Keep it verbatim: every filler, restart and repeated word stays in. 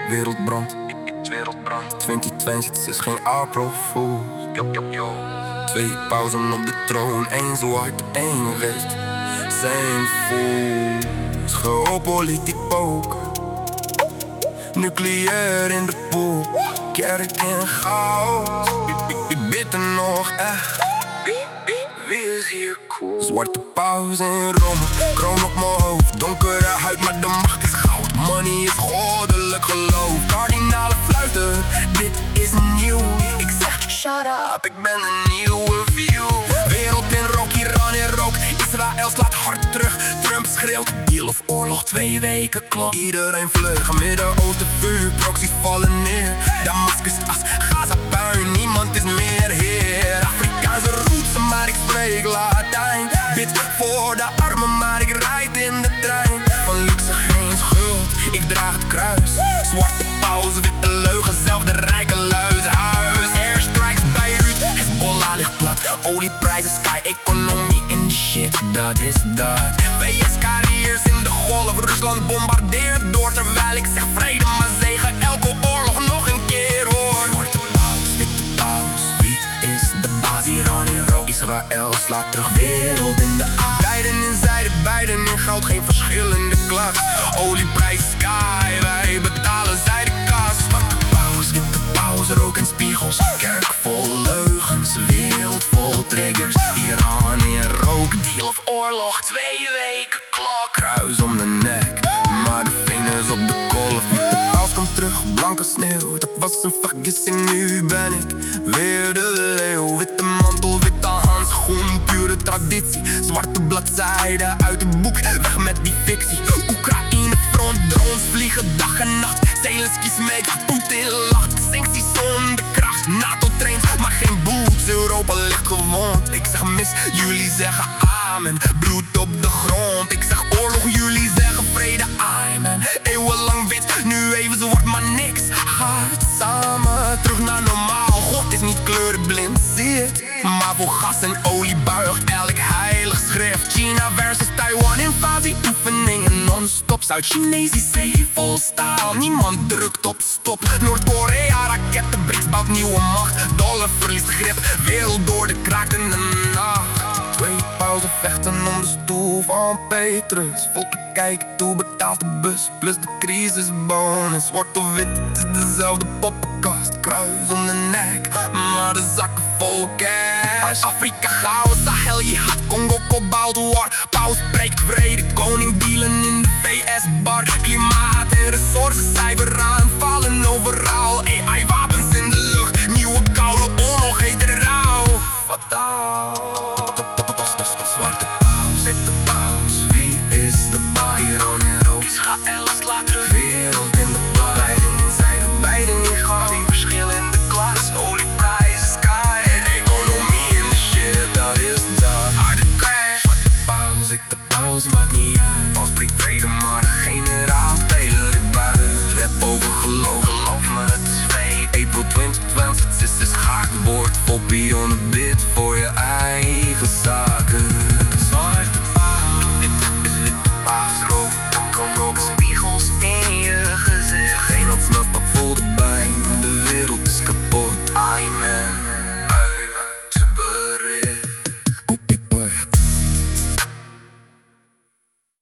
Wereldbrand, Wereldbrand. twintig tweeëntwintig is geen April-fool. Yo, yo, yo. Twee pauzen op de troon, één zwart, één wit. Zijn fools, geopolitiek poker. Nucleair in de pool, kerk in chaos. Wie bidt er nog echt? Wie is hier cool? Zwarte pauze in Rome, kroon op mijn hoofd. Donkere huid, maar de macht is goud. Money is goddelijk geloof. Kardinalen fluiten, dit is nieuw. Ik zeg shut up, ik ben een nieuwe view. Wereld in rook, Iran in rook. Israël slaat hard terug, Trump schreeuwt deal of oorlog, twee weken klok. Iedereen vlug, Midden-Oosten vuur, proxies vallen neer. Damascus as, Gaza puin, niemand is meer heer. Afrikaanse roots, maar ik spreek Latijn. Bid voor de armen, maar ik rijd in de trein. Van luxe geen schuld, ik draag het kruis. Zwarte pauze, witte leugen, zelf de rijke luidhuis. Airstrikes Beirut, Hezbollah ligt plat. Olieprijzen sky, economie in de shit, dat is dat. V S-carriers in de golf, Rusland bombardeert door. Terwijl ik zeg vrede, maar zegen, elke oorlog nog een keer hoor. Zwarte paus, witte paus, wie is de baas? Iran in rook, Israël slaat terug, wereld in de aard. Beiden in zijde, beiden in goud, geen verschil in de klas. Olieprijs sky, wij betalen zij de kas. Zwarte paus, witte paus, rook en spiegels. Kerk vol leugens, wereld vol triggers. Iran in rook, deal of oorlog, twee weken klok. Kruis om de nek, maar de vingers op de kolf. De paus komt terug, blanke sneeuw. Dat was een vergissing, nu ben ik weer de leeuw. Witte mantel, witte handschoen, pure traditie. Zwarte bladzijden uit het boek, weg met die fictie. Oekraïne front, drones vliegen dag en nacht. Zelensky smeekt, Poetin lacht. Sancties zonder kracht, NATO traint, maar geen boots. Europa ligt gewond, ik zeg mis, jullie zeggen amen. Bloed op de grond, ik zeg oorlog, jullie zeggen vrede, amen. Eeuwenlang wit, nu even zwart, maar niks. Gaat samen, terug naar normaal. God is niet kleurenblind, zie het. Maar voor gas en olie buigt elk heilig schrift. China versus Taiwan, invasie, oefeningen non-stop. Zuid-Chinesisch zee vol staal, niemand drukt op stop. Noord-Korea raketten, BRICS bouwt nieuwe macht. Dollar verliest grip, wereld door de kraak in de nacht. Twee pauzen vechten om de stoel van Petrus. Volken kijken toe, betaalt de bus, plus de crisisbonus. Zwart of wit, het is dezelfde poppenkast. Kruis om de nek, maar de zakken vol cash. Afrika goud, Sahel, jihad, Congo, kobalt, war. Paus spreekt vrede, koning dealen in de V S-bar. Klimaat en resources, cyber aanvallen overal. A I-wapens in de lucht, nieuwe koude oorlog heet er rauw. Fataal. Zwarte paus, witte paus, wie is de baas? Iran in rook, Israël slaat terug, wereld in de plas. Beiden in zijde, beiden in goud, geen verschil in de klas. Olieprijzen sky, en economie in de shit, dat is dat. Harde crash, zwarte paus, witte paus, maakt niet uit. Paus spreekt vrede, maar de generaal spelen het buiten. Rap over geloof, geloof me, het is fake. April twintig twintig, het is dus gaakwoord, voor pion, bid voor je ei.